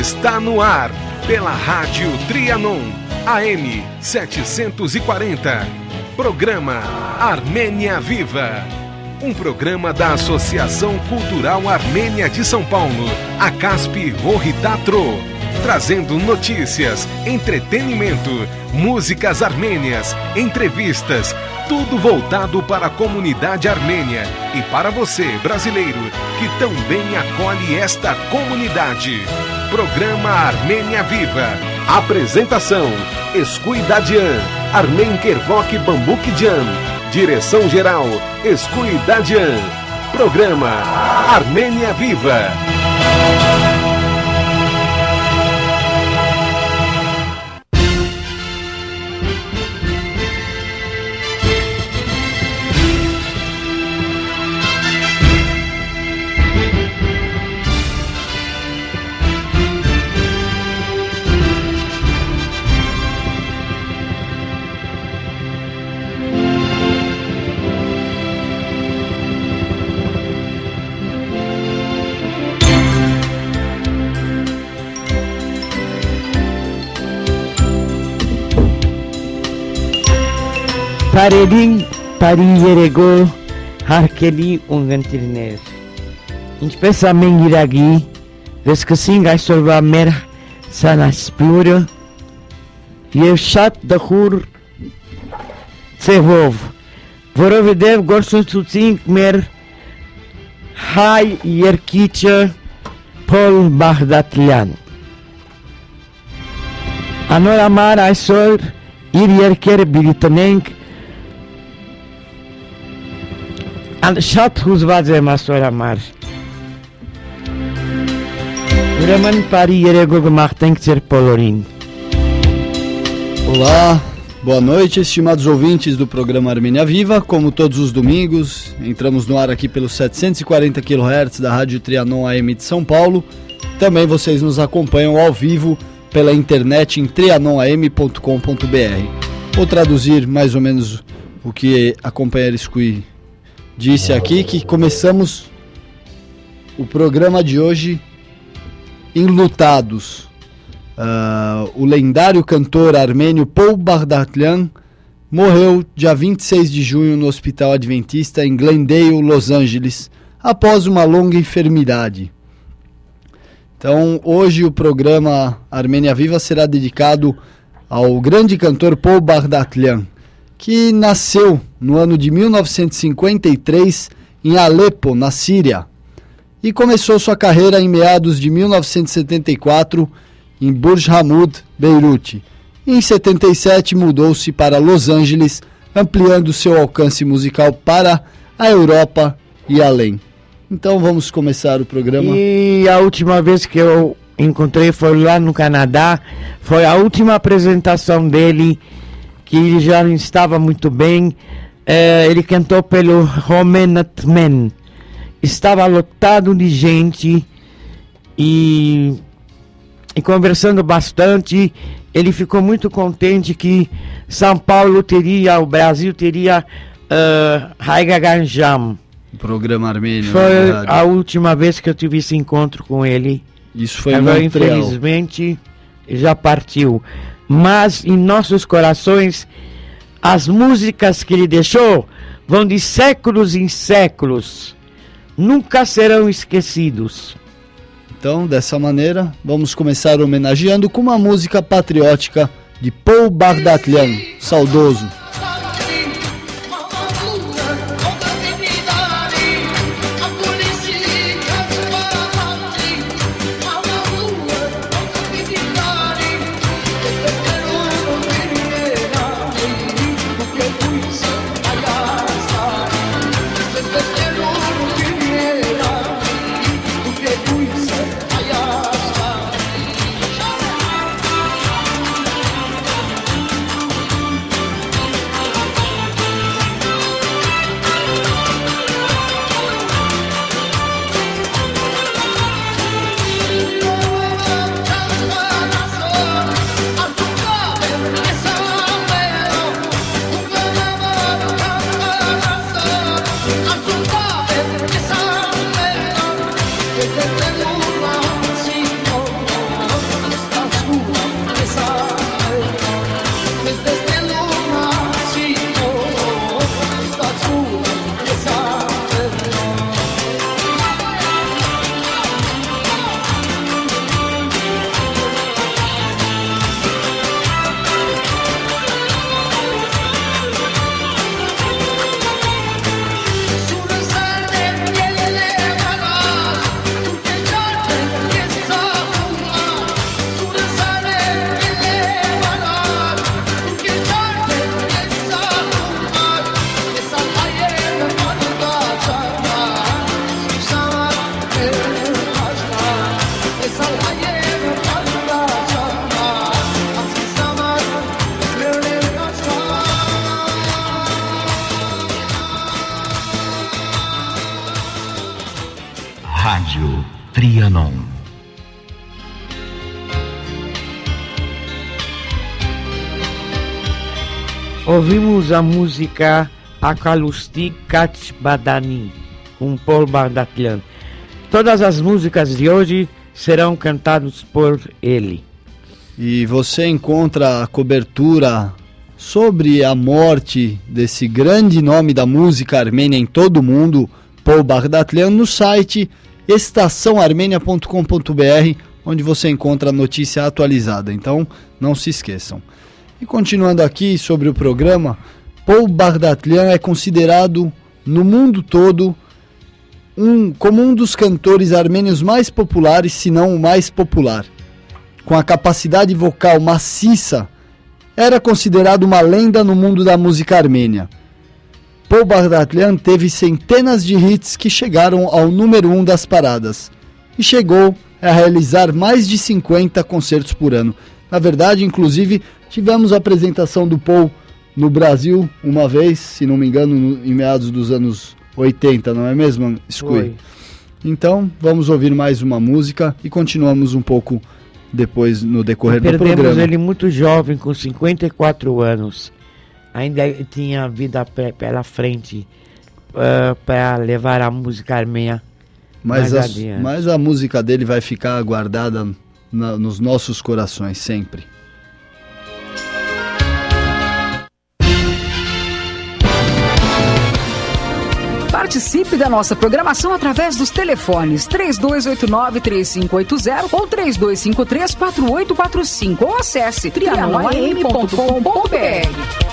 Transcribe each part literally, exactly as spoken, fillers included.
está no ar pela Rádio Trianon, A M setecentos e quarenta. Programa Armênia Viva. Um programa da Associação Cultural Armênia de São Paulo, a CASP Rohitatro, trazendo notícias, entretenimento, músicas armênias, entrevistas, tudo voltado para a comunidade armênia e para você, brasileiro, que também acolhe esta comunidade. Programa Armênia Viva. Apresentação: Escui Dadian, Armen Kervok Bambukidjan. Direção-geral: Escui Dadian. Programa Armênia Viva. Paredin pariyerego harkeli ungantirner. Inspesa mengiragi veskasinga solva mer sanaspura. Yevshat dakhur tsevov. Vorovedev gorsun tutsink mer hay yerkicha Paul Bagdatlian. Anoramar aysor ir yerker bilitanenk Շատ հուզված եմ այսօր համար։ Ուրեմն բարի երեկո գմաղթենք ձեր բոլորին։ Olá, boa noite, estimados ouvintes do programa Armênia Viva. Como todos os domingos, entramos no ar aqui pelos setecentos e quarenta quilohertz da Rádio Trianon A M de São Paulo. Também vocês nos acompanham ao vivo pela internet em trianon a m ponto com ponto b r. Vou traduzir mais ou menos o que a companheira Escui disse aqui, que começamos o programa de hoje enlutados. Uh, o lendário cantor armênio Paul Bagdatlian morreu dia vinte e seis de junho no Hospital Adventista em Glendale, Los Angeles, após uma longa enfermidade. Então, hoje o programa Armênia Viva será dedicado ao grande cantor Paul Bagdatlian, que nasceu no ano de mil novecentos e cinquenta e três em Alepo, na Síria, e começou sua carreira em meados de mil novecentos e setenta e quatro em Burj Hamud, Beirute. Em setenta e sete mudou-se para Los Angeles, ampliando seu alcance musical para a Europa e além. Então vamos começar o programa. E a última vez que eu encontrei foi lá no Canadá, foi a última apresentação dele, que ele já não estava muito bem. É, ele cantou pelo Romanatmen. Estava lotado de gente e, e conversando bastante, ele ficou muito contente que São Paulo teria, o Brasil teria uh, Raiga Ganjam. Programa armênio. Foi a última vez que eu tive esse encontro com ele. Isso foi agora, em Montreal. Infelizmente, já partiu. Mas em nossos corações, as músicas que ele deixou vão de séculos em séculos, nunca serão esquecidos. Então, dessa maneira, vamos começar homenageando com uma música patriótica de Paul Bagdatlian, saudoso. Trianon. Ouvimos a música Akalustik Kach Badani, com Paul Bardatlian. Todas as músicas de hoje serão cantadas por ele. E você encontra a cobertura sobre a morte desse grande nome da música armênia em todo o mundo, Paul Bardatlian, no site estação armênia ponto com ponto b r, onde você encontra a notícia atualizada. Então, não se esqueçam. E continuando aqui sobre o programa, Paul Bardatlian é considerado no mundo todo um, como um dos cantores armênios mais populares, se não o mais popular. Com a capacidade vocal maciça, era considerado uma lenda no mundo da música armênia. Paul Bardatlian teve centenas de hits que chegaram ao número um das paradas e chegou a realizar mais de cinquenta concertos por ano. Na verdade, inclusive, tivemos a apresentação do Paul no Brasil uma vez, se não me engano, no, em meados dos anos oitenta, não é mesmo, Scui? Então, vamos ouvir mais uma música e continuamos um pouco depois no decorrer do programa. Perdemos ele muito jovem, com cinquenta e quatro anos. Ainda tinha vida pela frente uh, para levar a música armênia mas mais a, adiante. Mas a música dele vai ficar guardada na, nos nossos corações sempre. Participe da nossa programação através dos telefones três dois oito nove, três cinco oito zero ou três dois cinco três, quatro oito quatro cinco ou acesse trianon a m ponto com ponto b r.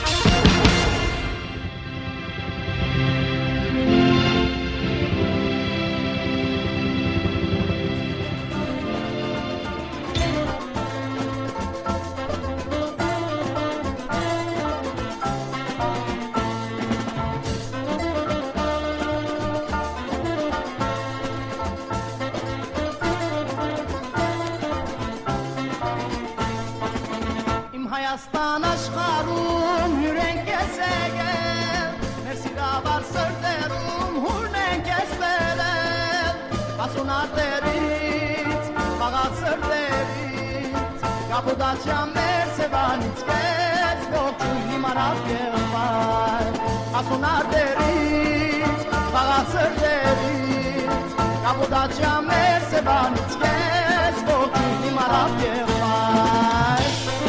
Հայաստան աշխարհում հյուրենք ես եկել, մեր սիրավար սրտերում հուրնենք ես վերել, ասունատերից, բաղած սրտերից, կապուդաչյան մեր սևանից կեց, ողջույն իմանավ կեղվար, ասունատերից, բաղած սրտերից, կապուդաչյան մեր սևանից կեց, ողջույն իմանավ կեղվար.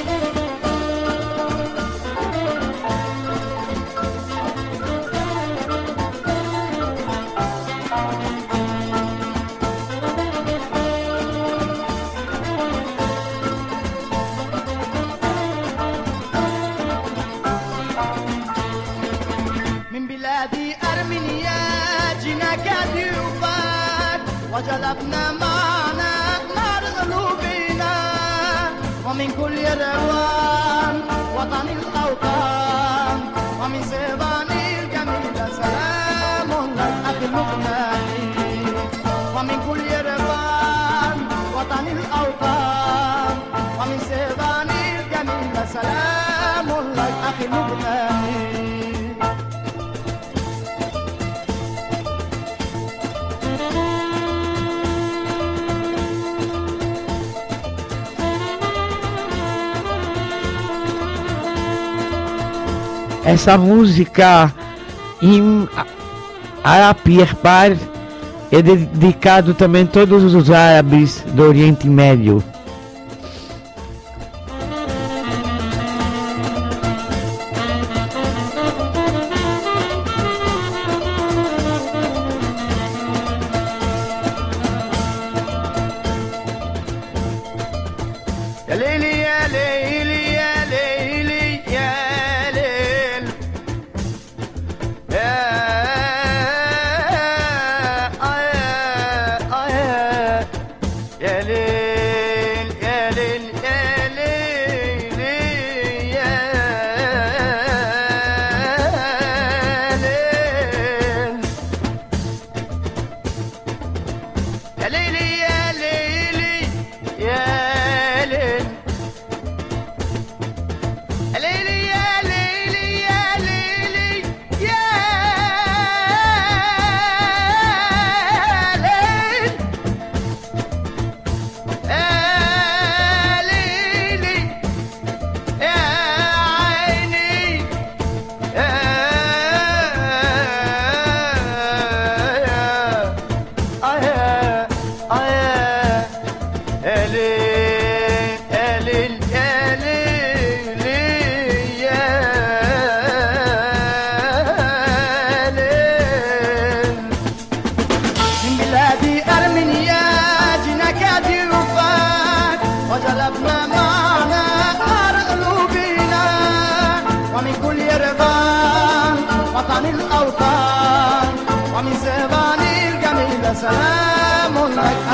وجلبنا معنا نار قلوبنا ومن كل روان وطن الأوطان ومن سيبان الجميل سلام لك أخي المغني ومن كل روان وطن الأوطان ومن سيبان الجميل سلام لك أخي المغني. Essa música em Arapirpar é dedicado também a todos os árabes do Oriente Médio.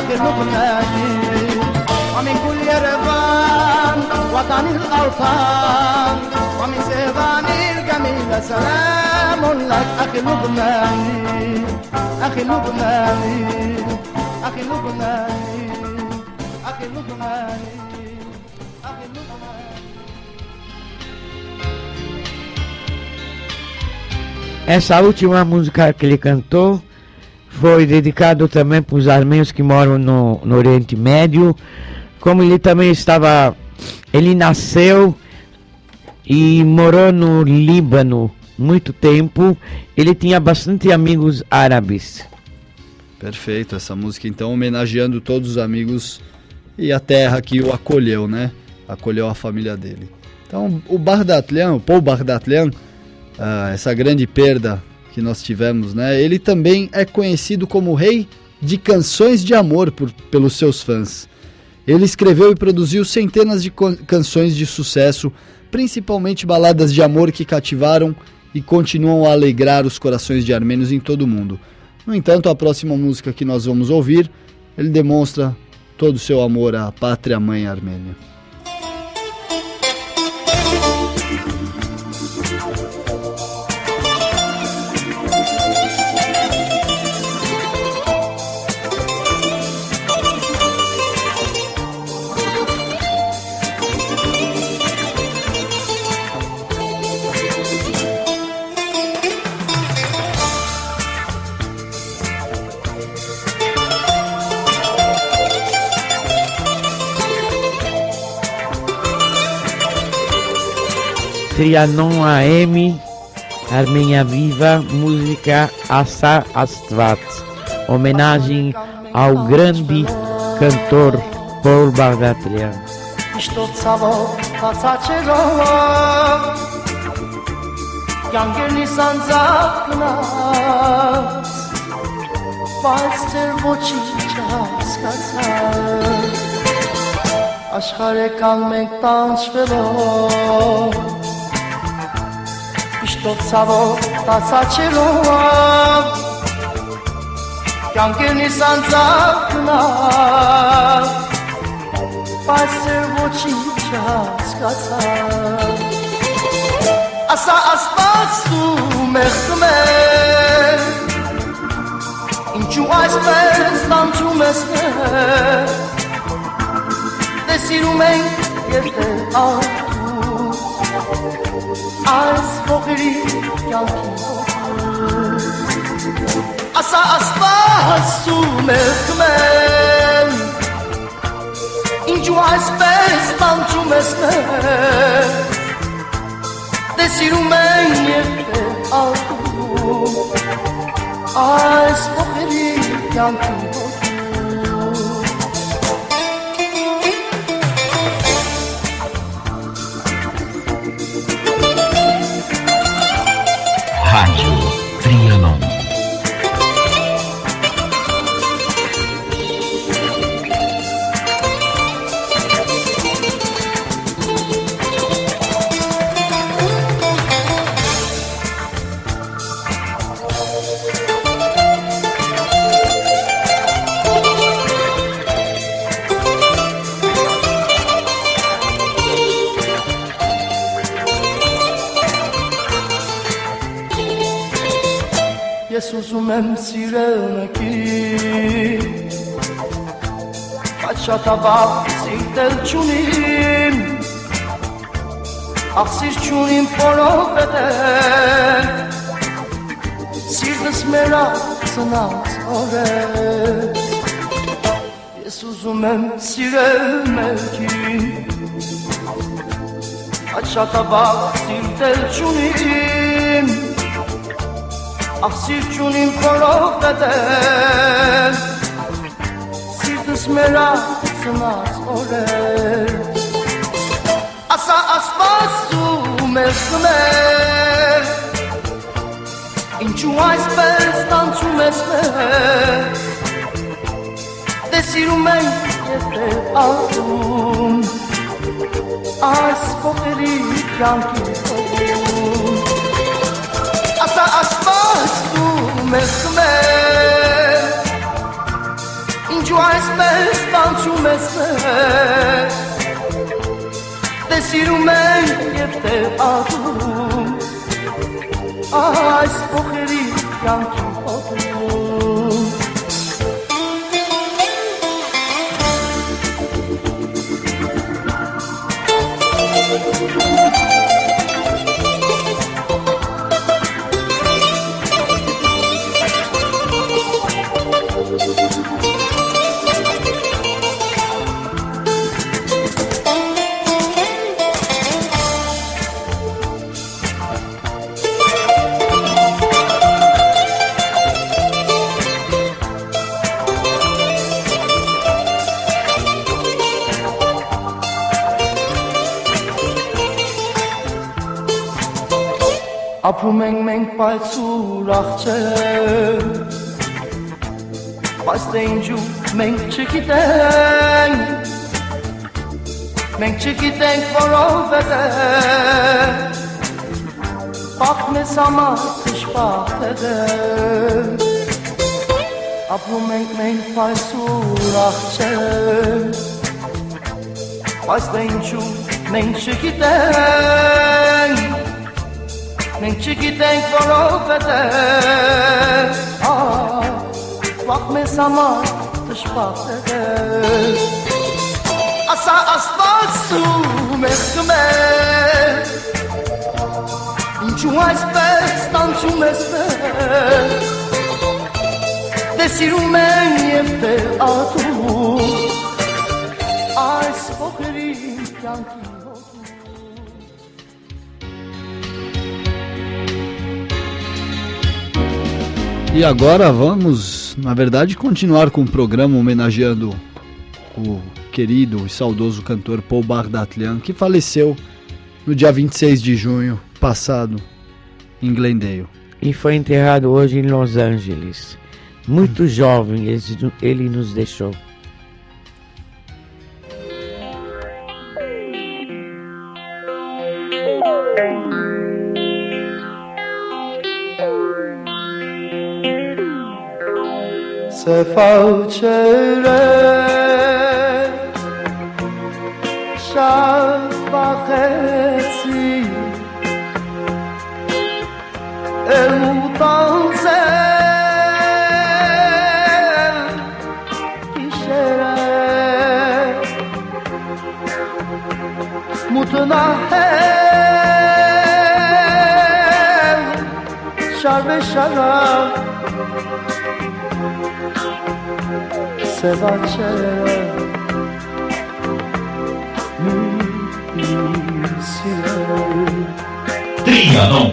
أخي لبناني ومن كل يرغان وطني الأوطان ومن سيفاني الجميلة سلام لك أخي لبناني أخي لبناني أخي لبناني أخي لبناني أخي لبناني. Essa última música que ele cantou foi dedicado também para os armênios que moram no, no Oriente Médio. Como ele também estava, ele nasceu e morou no Líbano muito tempo, ele tinha bastante amigos árabes. Perfeito, essa música então homenageando todos os amigos e a terra que o acolheu, né? Acolheu a família dele. Então o Bardatlian, o Paul Bardatlian, ah, essa grande perda que nós tivemos, né? Ele também é conhecido como o rei de canções de amor por, pelos seus fãs. Ele escreveu e produziu centenas de canções de sucesso, principalmente baladas de amor que cativaram e continuam a alegrar os corações de armênios em todo o mundo. No entanto, a próxima música que nós vamos ouvir, ele demonstra todo o seu amor à pátria-mãe armênia. Trianon A M, Armênia Viva, música Asa Astvat, homenagem ao grande cantor Paul Bardatlian. Իշտով ցավով տասաչելով կյանքերն իսանցավ գնալ բայց ծեր ոչինչ հասկացավ ասա ասված ու մեղքում ես ինչու այսպես տանջում ես մեզ դե սիրում ենք և թե ատու Այս փոխրի կյանքի ասա ասպասում եմ ինչու այսպես տանջում ես մեզ դե սիրում են և թե ատում այս փոխրի կյանքի Rádio Trianon. Ես ուզում եմ սիրել մեկին Բայց շատ ավաղ սիրտել չունիմ Ախ սիր չունիմ որովհետև Սիրտս մերա ծնած օրեր Ես ուզում եմ սիրել մեկին Բայց շատ ավաղ սիրտել չունիմ Ախ սիր չունիմ որովհետև Սիրտս մերա ծնած օրեր Ասա ասպասում ես մեզ Ինչու այսպես տանջում ես մեզ Դե սիրում ենք և թե ատում Այս փոխերի կյանքի փոխում Ասա ասպասում ես մեզ Ինչ Ինչու այսպես տանջում ես մեզ Թե սիրում ենք և թե ատում Այս փոխերի կյանքի հոտում Ապրում ենք մենք պայծուր աղջեր Բայց թե ինչու մենք չգիտենք Մենք չգիտենք որովհետև Պախտ մեզ համար թշպախտ է Ապրում ենք մենք պայծուր աղջեր Բայց թե ինչու մենք չգիտենք Մենք չգիտենք որովհետև Վաղ մեզ համար թշպախտ է Ասա աստվածում եք կմեր Ինչու այսպես տանջում ես մեր Թե սիրում են և թե ատում Այս փոխերի կյանքի E agora vamos, na verdade, continuar com o programa homenageando o querido e saudoso cantor Paul Bardatian, que faleceu no dia vinte e seis de junho passado em Glendale. E foi enterrado hoje em Los Angeles. Muito jovem, ele, ele nos deixou. Se facere Şafakesi El mutanzel Kişere Mutanahel Şar ve şarap Se facere Trianon.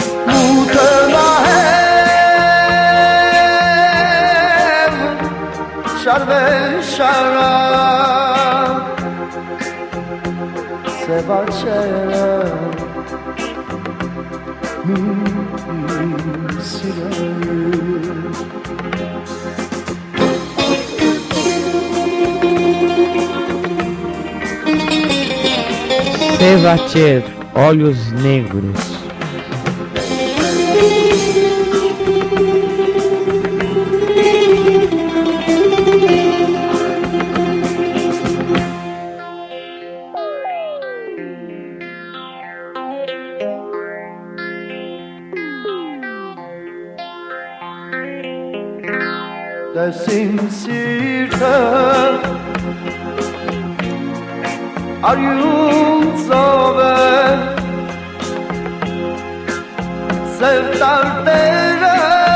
Mutelahem Şar ve şarap Se facere Sevacher, olhos negros. Dersim sirte Aryum zove Sevdar dere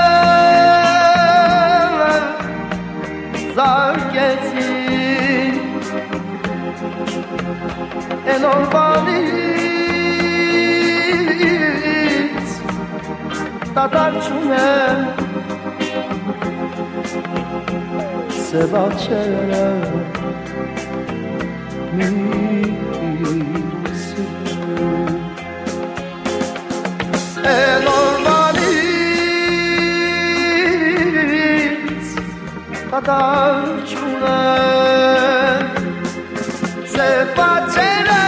Zar kesin Enormalit Tatar çunem Se facere Enormalit Tatar çunem Se facere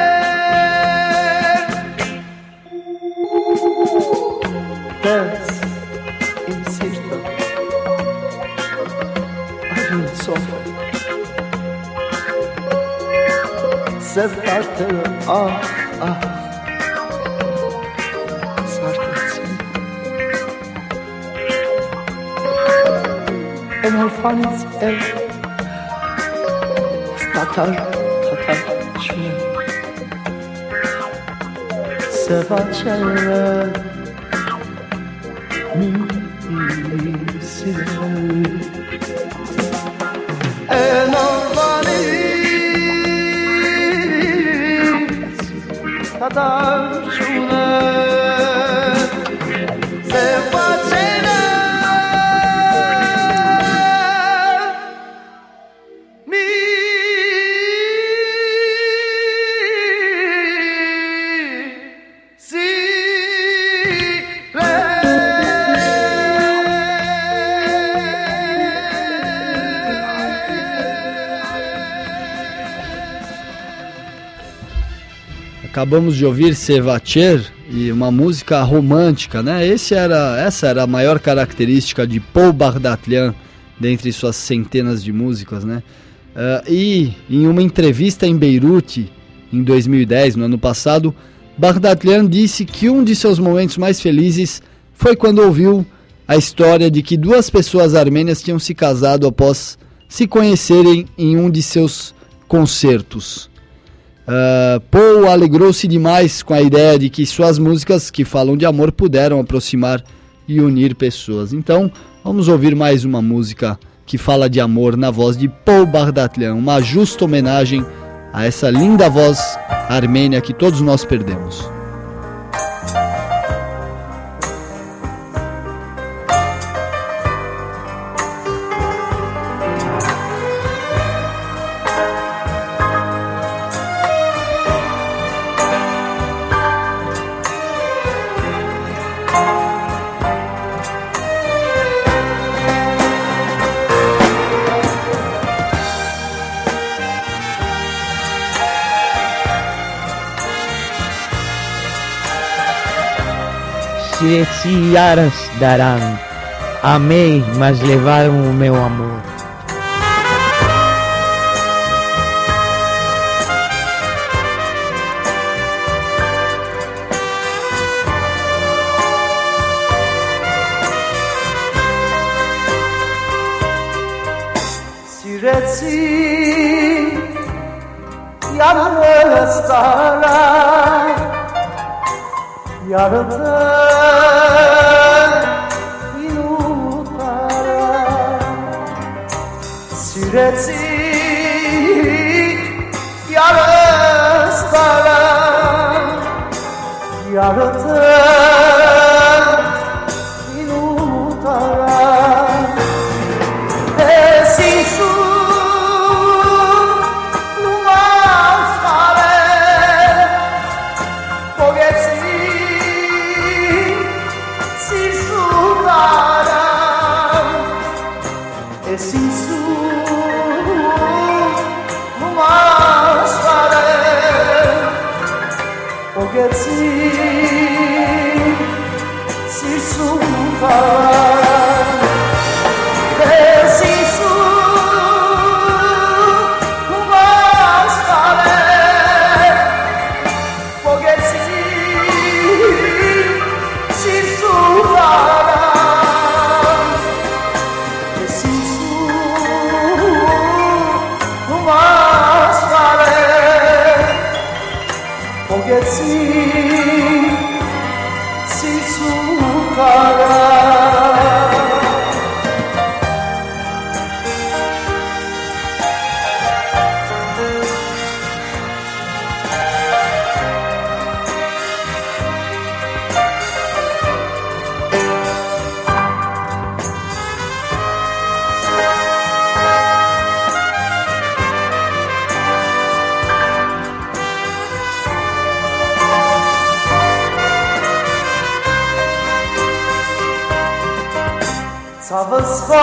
Dance sofra Sev artığı ah ah Sark etsin En alfanız ev Tatar tatar çiğ Sevaçere Misile En alfanız Tatar çiğ Sevaçere Acabamos de ouvir Sevacher, e uma música romântica, né? Esse era, essa era a maior característica de Paul Bardatian, dentre suas centenas de músicas, né? Uh, e em uma entrevista em Beirute, em dois mil e dez, no ano passado, Bardatian disse que um de seus momentos mais felizes foi quando ouviu a história de que duas pessoas armênias tinham se casado após se conhecerem em um de seus concertos. Uh, Paul alegrou-se demais com a ideia de que suas músicas que falam de amor puderam aproximar e unir pessoas. Então, vamos ouvir mais uma música que fala de amor na voz de Paul Bardatian, uma justa homenagem a essa linda voz armênia que todos nós perdemos. Se aras darão, amei, mas levaram o meu amor. Sireci yalnız dara Yarıda Sireci yarıstara Yarıda inutara Esin su numaskare Pogeci sisutara Esin su Pogeci sisutara Sisu numaskare Pogeci sisutara Sisu numaskare Pogeci sisutara Savısva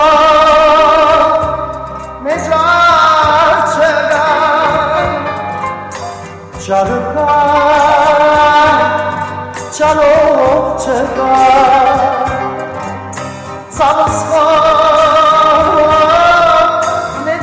mecar çegan Çarıka çarok çegan Savısva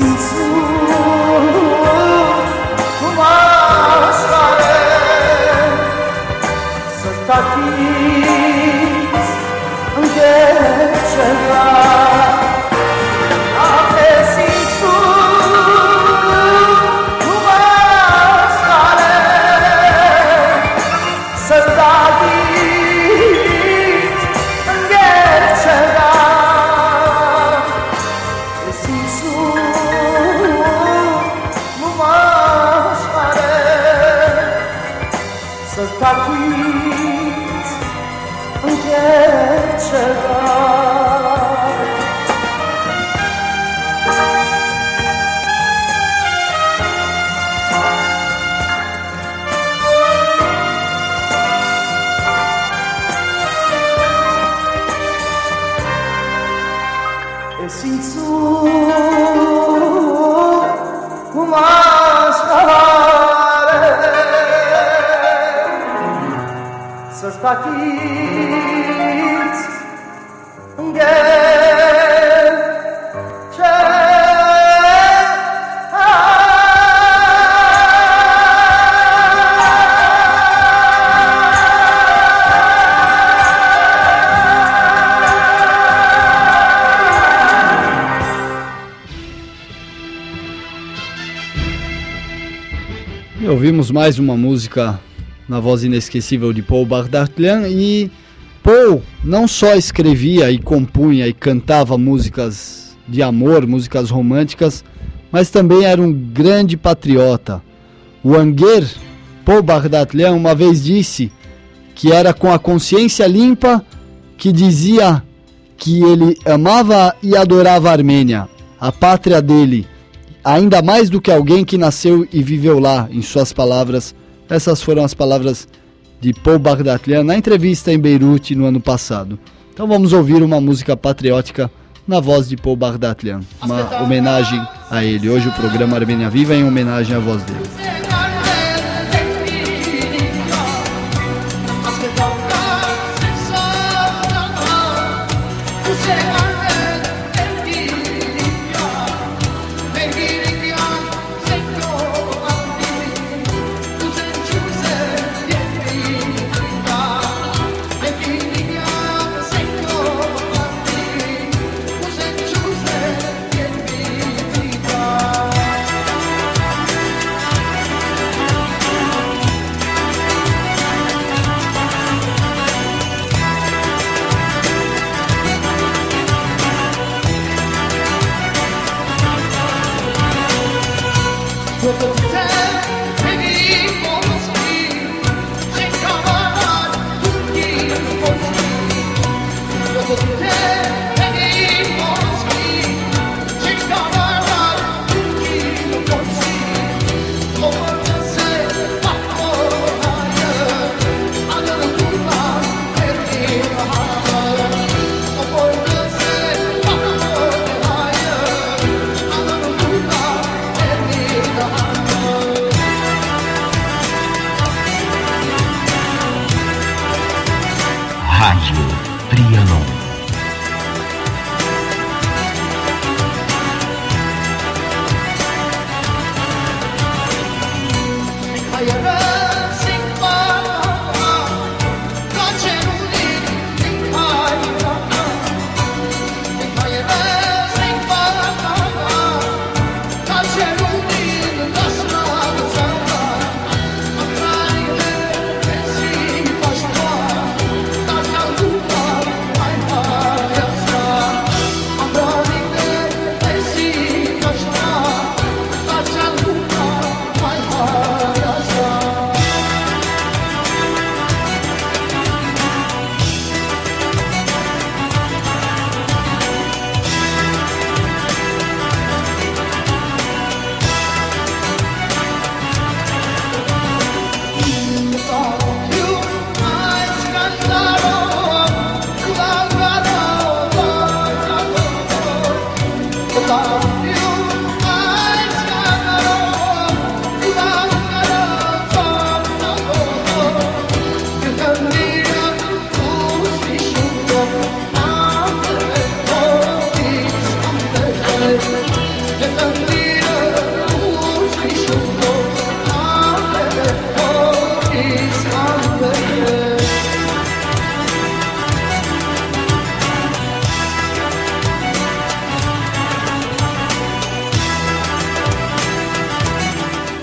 Ouvimos mais uma música na voz inesquecível de Paul Bardatian, e Paul não só escrevia e compunha e cantava músicas de amor, músicas românticas, mas também era um grande patriota. O Anguer, Paul Bardatian, uma vez disse que era com a consciência limpa que dizia que ele amava e adorava a Armênia, a pátria dele, ainda mais do que alguém que nasceu e viveu lá, em suas palavras. Essas foram as palavras de Paul Bardatian na entrevista em Beirute no ano passado. Então vamos ouvir uma música patriótica na voz de Paul Bardatian, uma homenagem a ele. Hoje o programa Armênia Viva é em homenagem à voz dele.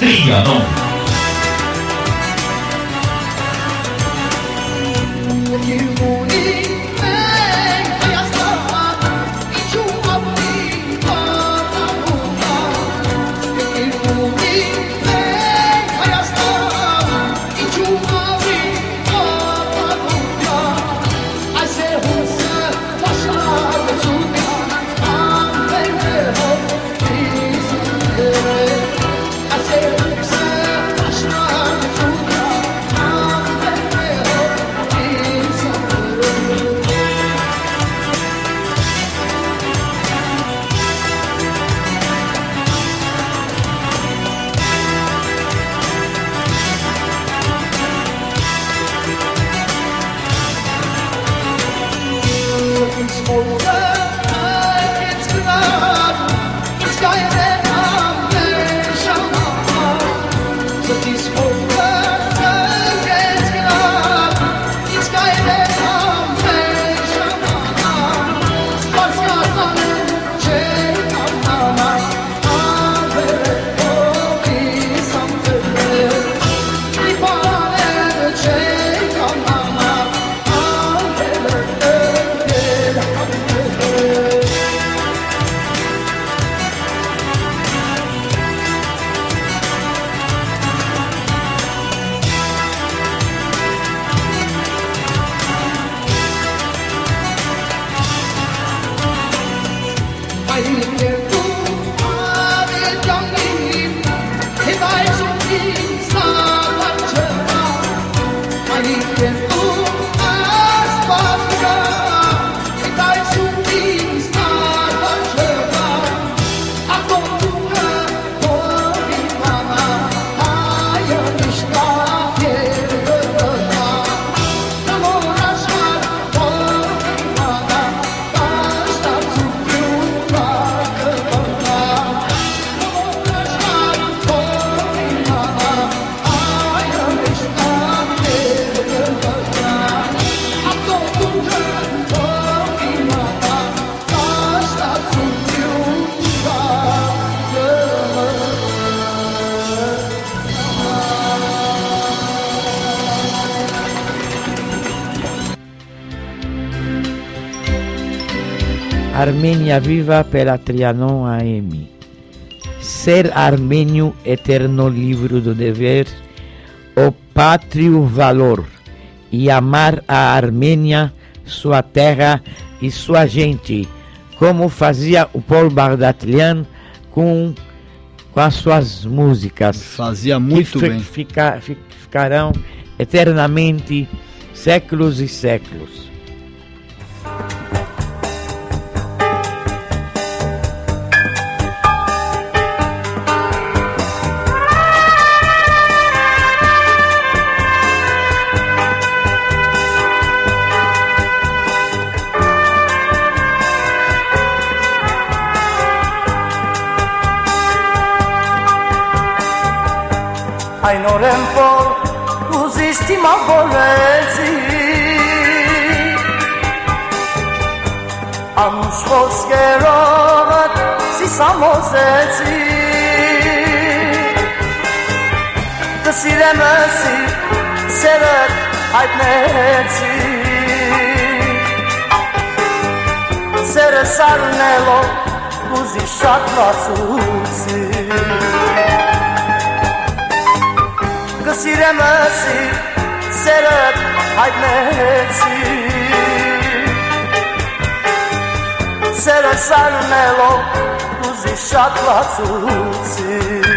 Trianon. Armenia Viva pela Trianon A M. Ser armênio, eterno livro do dever, o pátrio valor, e amar a Armênia, sua terra e sua gente, como fazia o Paul Bardatian com, com as suas músicas. Fazia muito que bem. Fica, ficarão eternamente, séculos e séculos. Այն օրեն որ ուզիս դիմավորեցի Անուշ խոսքերովդ սիսամոզեցի Կսիրեմ էսի սերդ հայտնեցի Սերը սարնելով ուզի շատ լացուցի Կսիրեմ էսի, սերդ հայտնեցի Սերը սարնելով, ուզի շատ լացուցի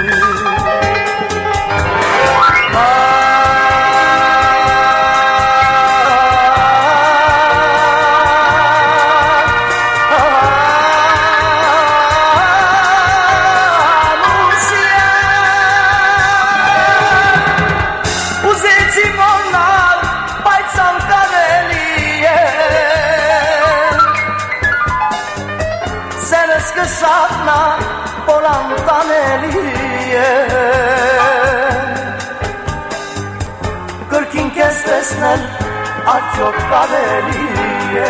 Սատնա պոլանտանելի է Կրկին կեզ տեսնել արդյոք կարելի է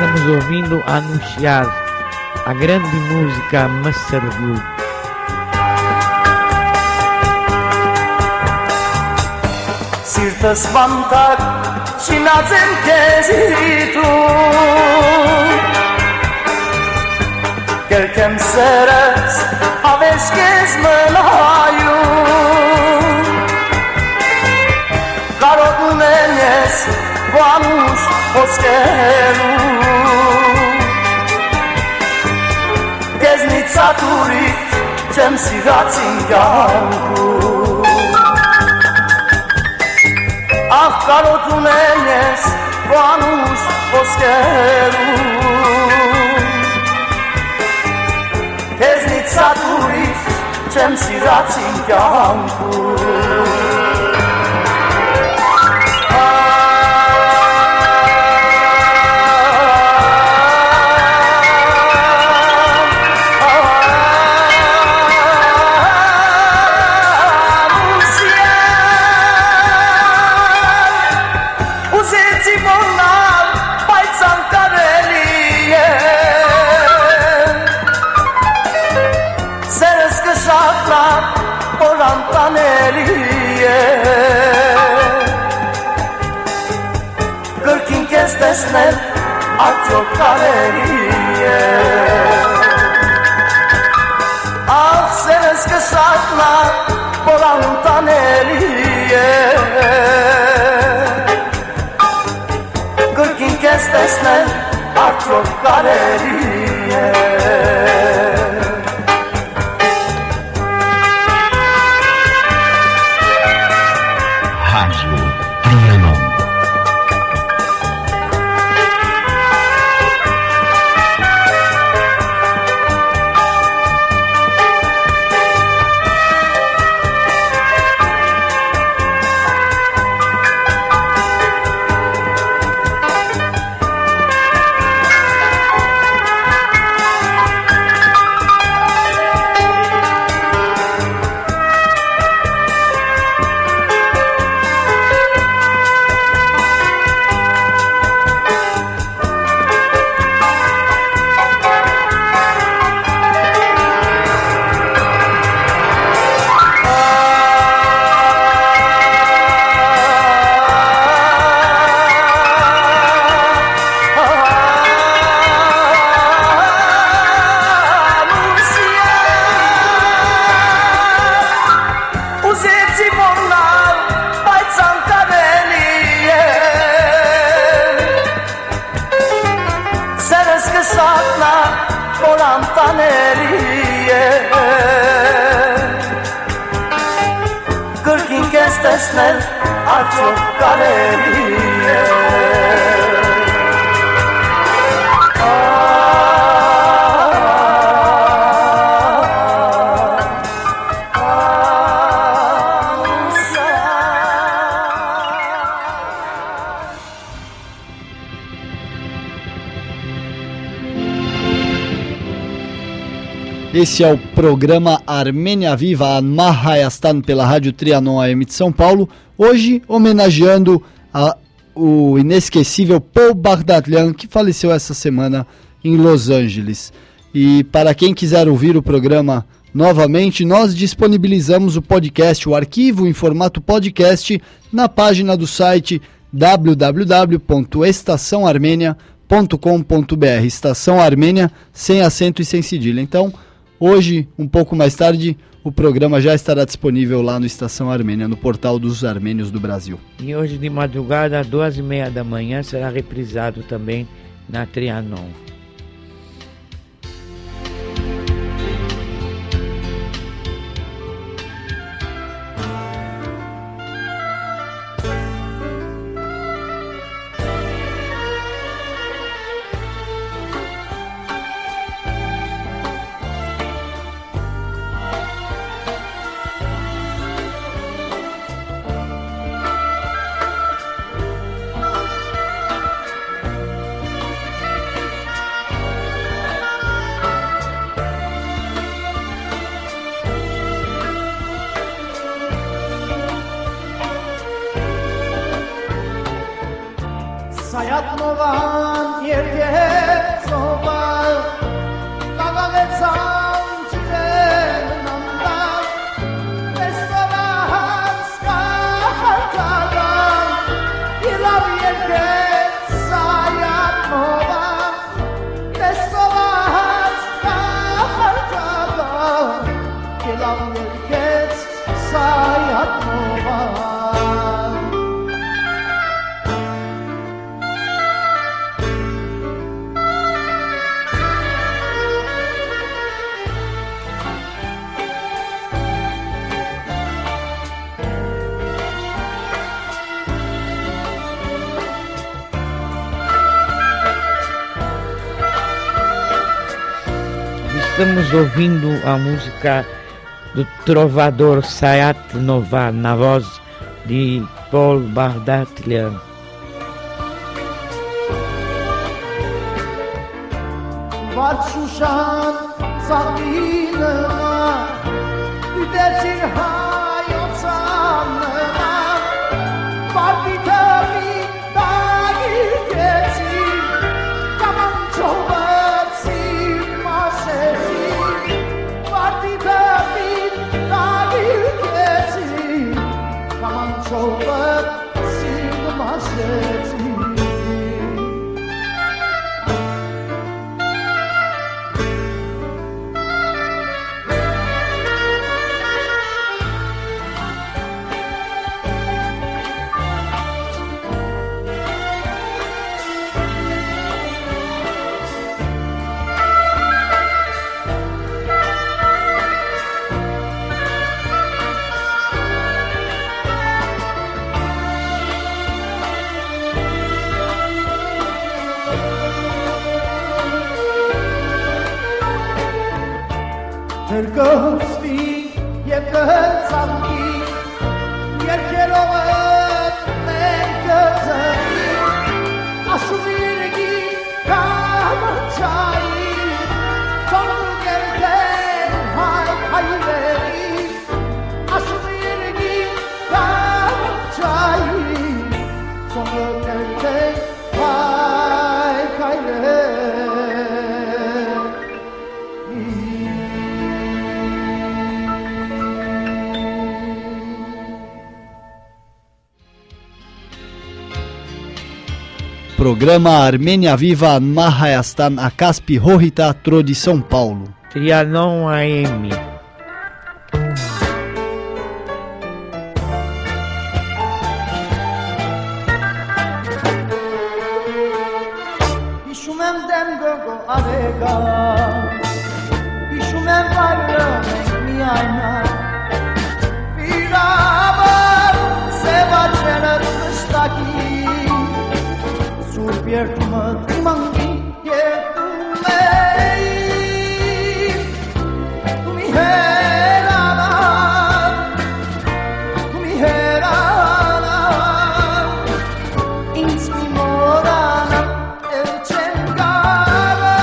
estamos ouvindo anunciar a grande música Masterville. Sirtës vantar që na zem kezitu Kërkem sërës avesh kez më laju Karot në njes vanush poskeru Kez një caturit qem si racin janku Ah, karot në njes vanush poskeru Keznica turist, qem si racin kjanku Kërkin kes tesnet atjo karerie Ah, se nes kësatna poran tanerie Kërkin kes tesnet atjo karerie Kërkin kes tesnel atjo karerie Esse é o programa Armênia Viva, Anmah Hayastan, pela Rádio Trianon A M de São Paulo. Hoje, homenageando a, o inesquecível Paul Bagdadlian, que faleceu essa semana em Los Angeles. E para quem quiser ouvir o programa novamente, nós disponibilizamos o podcast, o arquivo em formato podcast, na página do site w w w ponto estação armênia ponto com ponto b r. Estação Armênia, sem acento e sem cedilha. Então, hoje, um pouco mais tarde, o programa já estará disponível lá no Estação Armênia, no portal dos armênios do Brasil. E hoje de madrugada, às duas e meia da manhã, será reprisado também na Trianon. 사얏노간 예게 소발 나가게 상지에 난다 레스토랑 스카타간 이라비 예게 사얏노간 레스토랑 스카타간 이라비 예게 사얏노간 Estamos ouvindo a música do trovador Sayat Nova na voz de Paul Bardatlian. Varshushan Sabina Üdetir hayatsanına Barbitabi dahil geçsin Kaman çoğbatsi maşesi Barbitabi dahil geçsin Kaman çoğbatsi maşesi Tergosvi yebetsamki yerkerovet menkazani Ashuvirgi kamachai Songerken hay hayveri Ashuvirgi kamachai Songerken hay hayveri Programa Armênia Viva Mahayastan Akaspi Rohita Tro de São Paulo. Trianon A M. Ishumem dem gogo avega Ishumem varyo mi ayna Virabar seva chener staki Surpiertuma timangi yetumei Tumi herana Tumi herana Insmi morana El cengara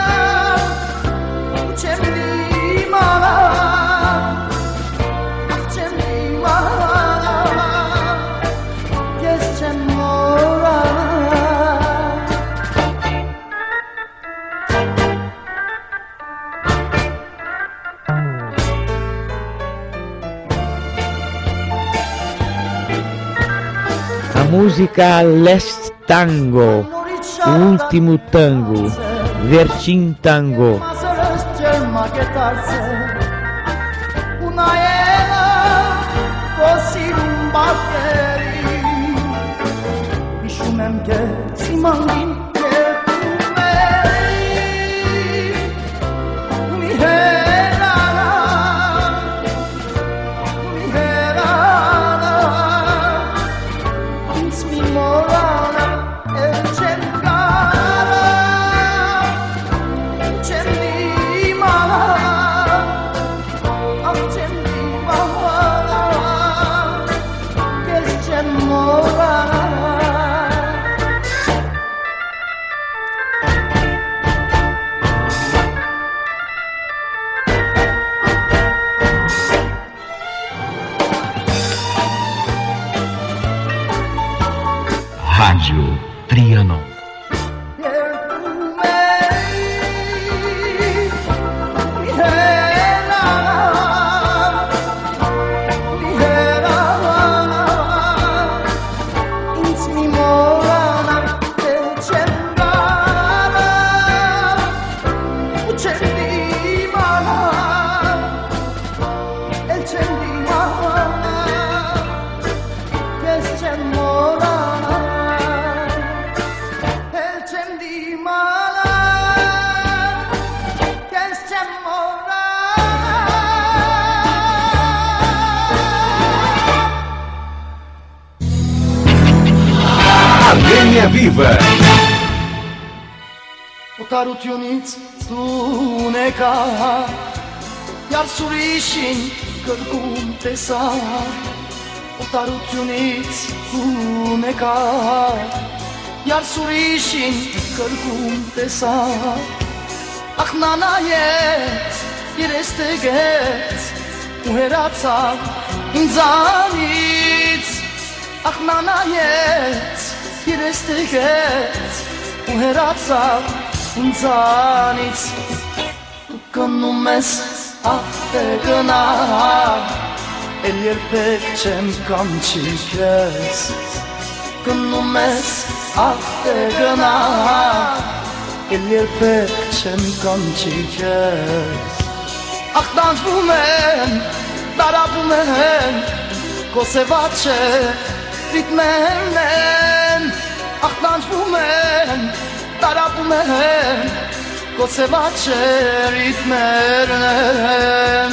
Cemli mala Cemli mala Yes cemorana A música Last Tango, o último tango, Vertim Tango. Rádio Trianon. Armênia Viva. Օտարությունից դու նեկա Յարսուրիշին կրկում տեսա Օտարությունից դու նեկա Յարսուրիշին կրկում տեսա Ախնանայեց երեստեգեց ու հերացավ ինձանից Ախնանայեց երեստեգեց ու հերացավ ինձանից Դու կնում ես աղտե գնա Էլ երբեք չեմ կանչի քեզ Կնում ես աղտե գնա Էլ երբեք չեմ կանչի քեզ Աղտանջվում են, տարապում են Կոսեված չէ ռիթմերն են Աղտանջվում են, տարապում են Կոսեված չէ ռիթմերն են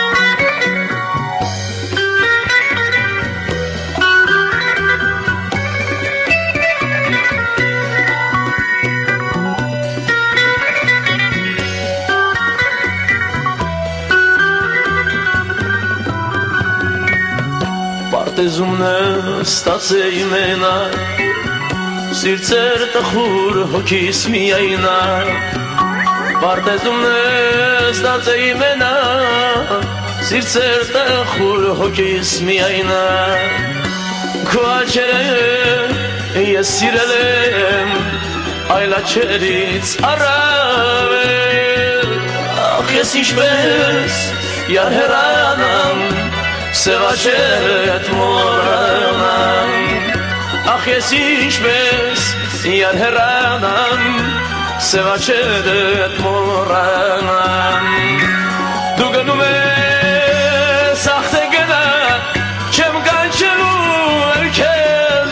Պարտեզումն ստացեի մենակ Սիրծեր տխուր հոգիս միայնակ Պարտեզումն ստացեի մենակ Սիրծեր տխուր հոգիս միայնակ Քո աչերը ես սիրել եմ Այլ աչերից առավել Ախ ես ինչպես յարհերանամ Սև աչերդ մոռանամ Ախ ես ինչպես յարհերանամ Սև աչերդ մոռանամ Դու գնում ես ախտե գնա Չեմ կանչելու էլ քեզ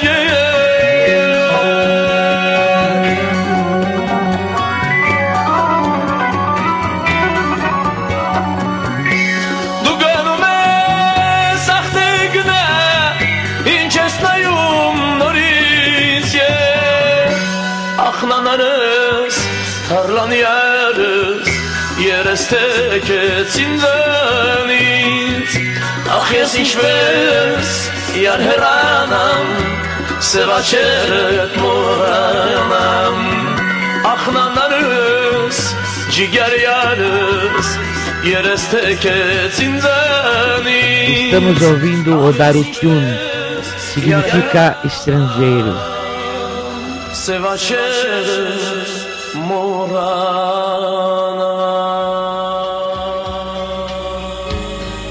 Ախնանարս, թարլանյարս, երես թեկեց ինձանից Ախ ես ինչպես յարհերանամ, սև աչերդ մոռանամ Ախնանարս, ջիգարյարս, երես թեկեց ինձանից Estamos ouvindo Odarutyun, significa estrangeiro Սև աչերդ մոռանամ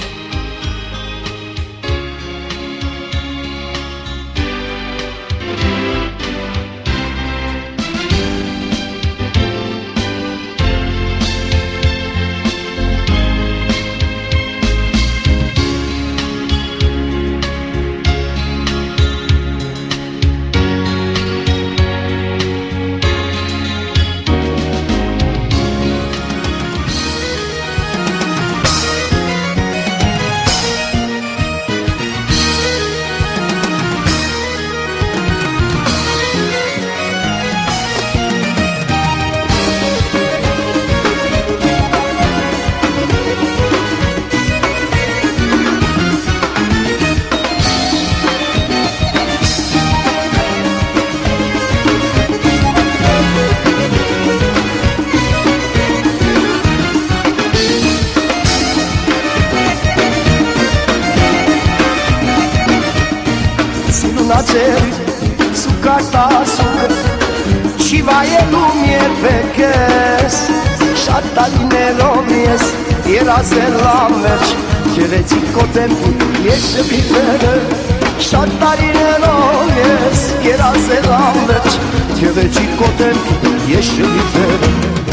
սուկը Չի վայելում երբեք ես Շատ տարիներով ես երազել ամերջ Գեղեցիկ կոտեմքին ես շպիտերը Շատ տարիներով ես երազել ամերջ Գեղեցիկ կոտեմքին ես շպիտերը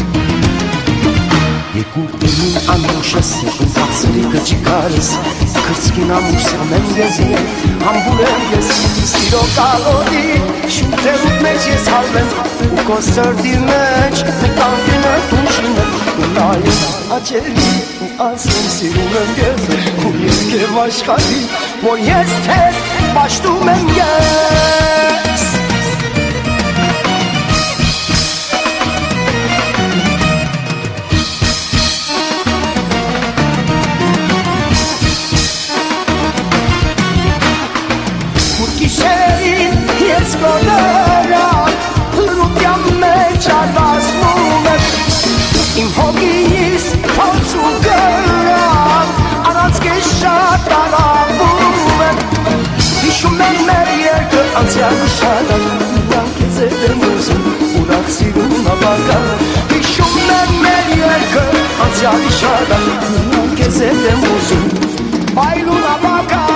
Երկու իմին անուշս եղուն ծախսերի կջիկարս Քրծքին ամուս ամեն գեզին Համբուր եմ ես սիրո կալոդի Շուտերուտ մեջ ես հալվեմ ու կո սրդի մեջ Մետանքին է տունշինը ու նայեմ աչերի ու ասեմ սիրում եմ ես ու երկև աշխարի Որ ես թեզ պաշտում եմ ես Գիշերին ես գոդերա Հրուտյան մեջ ալվասնում եմ Իմ հոգիս փորձու գրան Առանց կեզ շատ արավում եմ Հիշում եմ մեր երկը անցյալի շատան Իրանք ես էդ եմ ուզում ուրախ սիրում ավական Հիշում եմ մեր երկը անցյալի շատան Իրանք ես էդ եմ ուզում այլուն ավական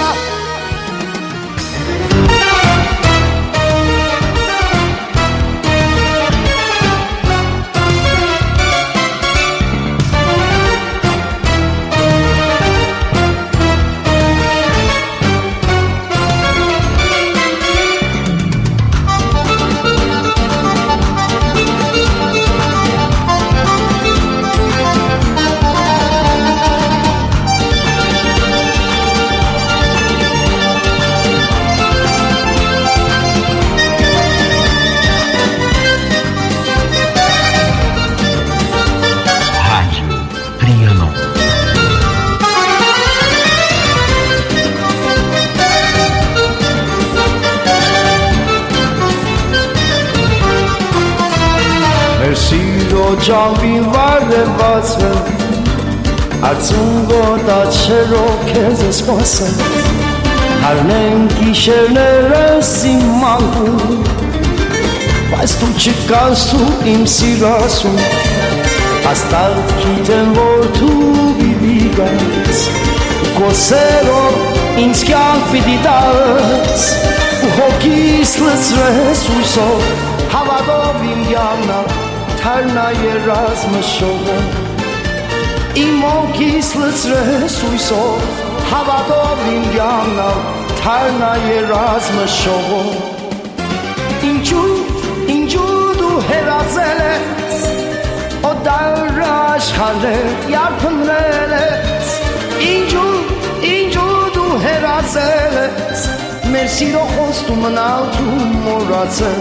Ջամբին վար է բացվել Արցուն գոտաչերով կեզ է սպասել Հարնեն գիշերները սիմանգում Բայց դու չկաս դու իմ սիրասում Աստաղ գիտեմ որ դու բիբի գաս Կոսերով ինձ կյանք պիտի տաս Ու հոգիս լծրես ույսով Հավատով իմ կյաննալ Թարնա երազմը շողը Իմ հոգիս լծրես ույսով Հավատով իմ կյաննալ Թարնա երազմը շողը Ինչու, ինչու դու հերացել ես Օ դար աշխարհը յարփնրել ես Ինչու, ինչու դու հերացել ես Մեր սիրո խոստումն ալթու մոռացել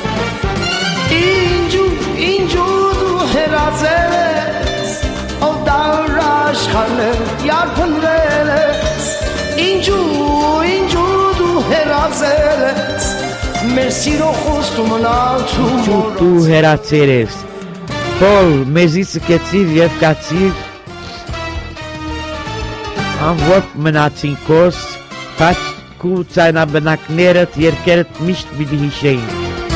Ինչու, ինչու դու հերացել ես Ո դար աշխարհը յարփնրել ես Ինչու, ինչու դու հերացել ես Մեր սիրո խոստումն ալթու մոռացել Դու հերացել ես Պոլ, մեզից կեցիր և կացիր Անվորդ մնացին կոս Կաչ կու ծայնաբնակներըտ երկերըտ միշտ բիդի հիշեին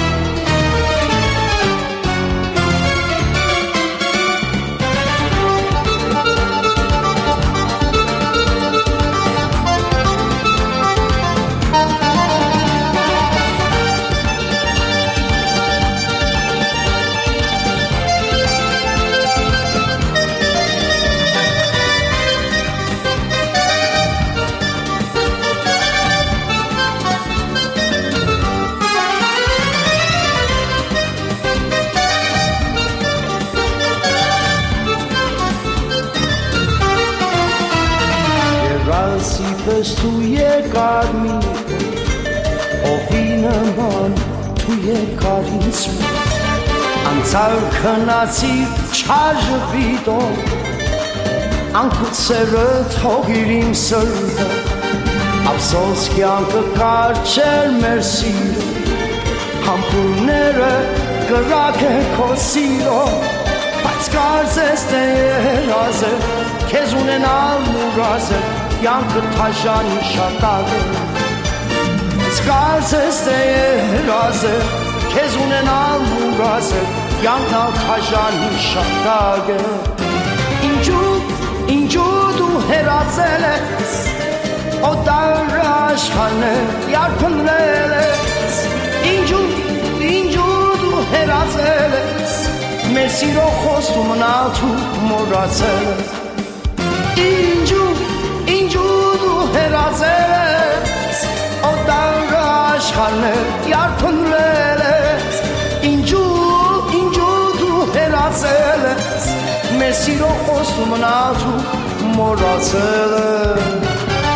Պես դու եկար մի Ովի նման դու եկար ինձ Անցար քնացիր չաժպիտով Անքուցերը թողիր իմ սրտը Ափսոս կյանքը կարճեր մեր սիրո Համբուրները կրակ է քո սիրո Բայց կարծես թե երազ է Քեզ ունենալ մուրազ է Յանքը թաժանի շատագը Զգարզես երազը Քեզ ունենալ մուրազը Յանքնալ թաժանի շատագը Ինչու, ինչու դու հերացել ես Օտար աշխարհը յարփնել ես Ինչու, ինչու դու հերացել ես Մեր սիրո խոստումն աթու մոռացել ես Ինչու, ինչու դու հերացել ես Օտար աշխարհը յարփնել ես Ինչու, ինչու դու հերացել ես Մեր սիրո խոստումն աթու մոռացել ես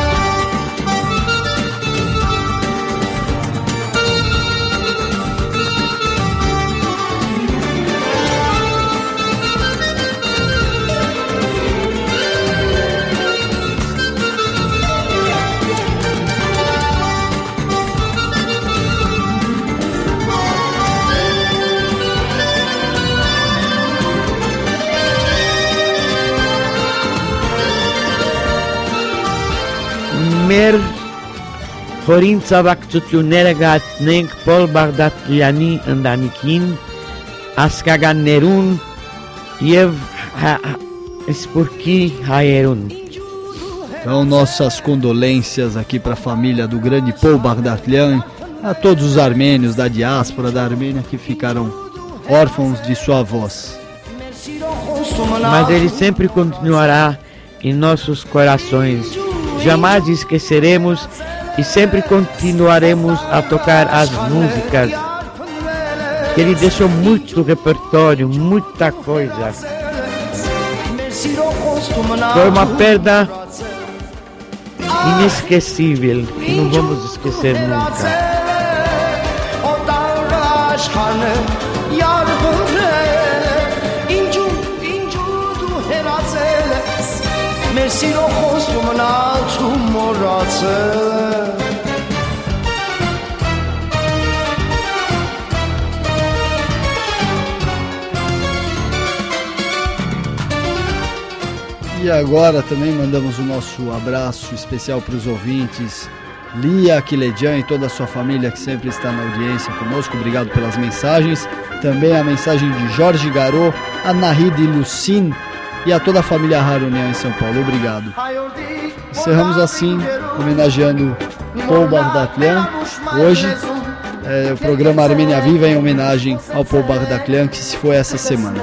մեր խորին ծավակցությունները գատնենք Պոլ Բաղդատյանի ընտանիքին, ասկագաններուն և Սփյուռքի հայերուն. Então, nossas condolências aqui para a família do grande Paul Bagdaslian, a todos os armênios da diáspora da Armênia que ficaram órfãos de sua voz. Mas ele sempre continuará em nossos corações. Jamais esqueceremos e sempre continuaremos a tocar as músicas. Ele deixou muito repertório, muita coisa. Foi uma perda inesquecível que não vamos esquecer nunca. Mesiro խոստումն ալչու մոռացել E agora também mandamos o nosso abraço especial para os ouvintes Lia Aquiledian e toda a sua família que sempre está na audiência conosco. Obrigado pelas mensagens. Também a mensagem de Jorge Garot, a Nahid Lucin e a toda a família Harunian em São Paulo. Obrigado. Encerramos assim, homenageando Paul Bagdaslian. Hoje, é, o programa Armênia Viva em homenagem ao Paul Bagdaslian, que se foi essa semana.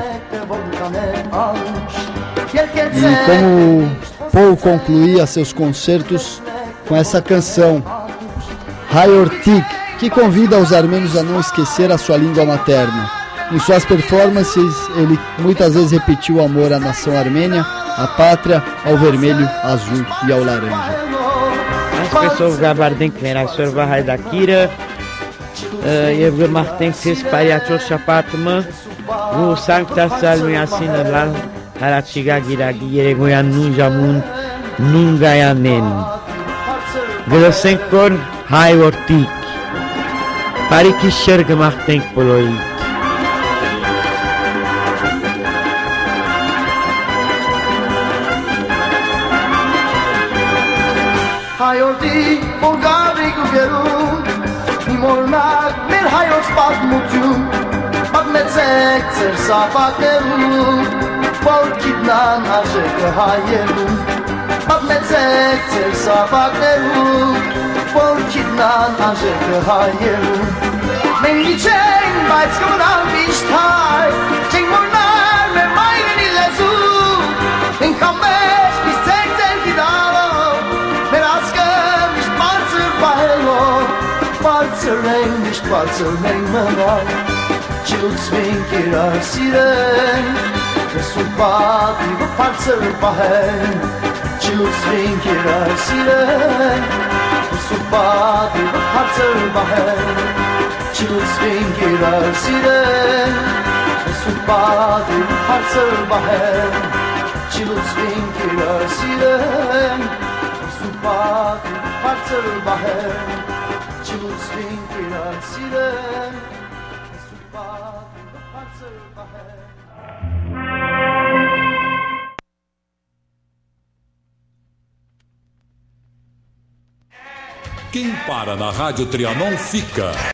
E como Paul concluía seus concertos com essa canção, Hayortik, que convida os armênios a não esquecer a sua língua materna. Em suas performances, ele muitas vezes repetiu o amor à nação armênia, à pátria, ao vermelho, azul e ao laranja. As pessoas gabardem que era sorva haydakira, e eu martem que se espalha todo chapatma, o sancta salme assina lá, harachiga giragi yeregoyan nunjamun nungayanen. Glesenkor Hayortik, pariki sherg martem poloi. Հայորդի, որ գավրիկ ու գերուն Իմ օրնակ մեր հայոց պատմություն Պատմեցեք ծեր սապատներուն Որ գիտնան արժեքը հայերուն Պատմեցեք ծեր սապատներուն Որ գիտնան արժեքը հայերուն Մենք իչենք, բայց կմնան միշտ հայ Չենք մորնալ մեր մայրենի լեզու Մենք ամեջ պիսցեք ծեր գիտալով Մեր ասկը միշտ բարձր պահելով Բարձր ենք, միշտ բարձր ենք մնալ Չլուծվենք իրար սիրենք Ես ու պատիվը բարձր պահենք Չլուծվենք իրար սիրենք Ես ու պատիվը բարձր պահենք Չլուծվենք իրար սիրենք Ես ու պատիվը բարձր պահենք Չլուծվենք իրար սիրենք Սուպատի բարձր բահեր Չլուծվենք իրար սիրեն Սուպատի բարձր բահեր Quem para na Rádio Trianon fica.